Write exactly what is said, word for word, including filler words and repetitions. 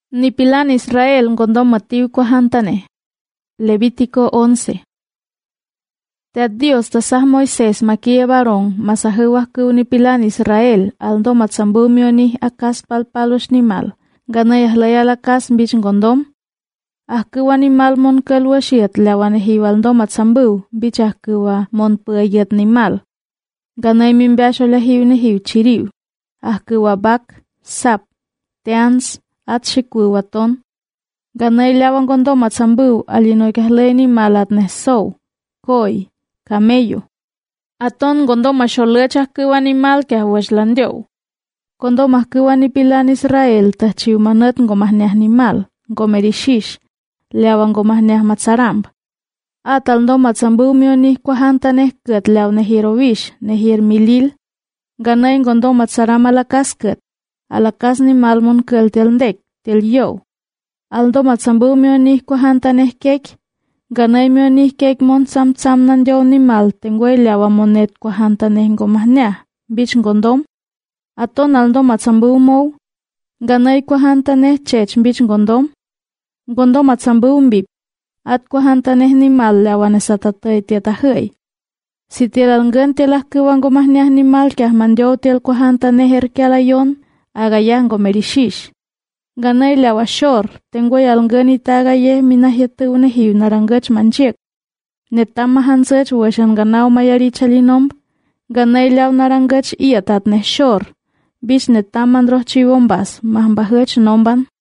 Nipilan Israel ngondom matiu kwahantane. Levítico once. Te Dios tasah Moisés makie varón masahuah ku nipilan Israel aldo matsambumio ni akas palpalos nimal. Ganayah layala kas bich ngondom. Ahkuwa nimal mon kelwa shiat lawan hiwaldo matsambu bich ahkuwa mon puayat nimal. Ganay mimbasho lahiw ni hiw chiriw. Ahkuwa bak, sap, teans, at shikwu waton. Ganay lawan gondo matsambu alinoy kahlay ni malat nesow, koy, camello. Aton gondo masholech ahkuwa animal kah washlandyo. Gondo mahkuwa nipilan Israel tahchiw manat ngomahneah animal, ngomerishish, lawan ngomahneah matsaramb. Atal ndo matsambu mio ni kwahantaneh ket law nehirowish, nehir milil. Ganay gondo matsaram alakas ket. Alakas ni malmon kel tel ndek, tel yo. Aldo matsambu mio ni kwahantaneh kek. Ganay mio ni kek mon sam sam nan yo ni mal tengwe lawa monet kwahantaneh ngomahneah, bich ngondom. Aton aldo matsambu mo. Ganay kwahantaneh chech bich ngondom. Gondo matsambu mbip. At kwahantaneh ni mal lawan esatatay tiatahay. Si tilalngan telah kuwang gomahneah ni mal kah mandyo tel kwahantaneh herkelayon, agayah ngomerishish. Ganay lawa shor, tengwe alngan itagaye minahyatu nehiw naranggach manchik. Netama hansach washan ganaw mayari chalinom. Ganay law naranggach iatat neh shor. Bis netaman roh chiwombas, mahmbahach nomban.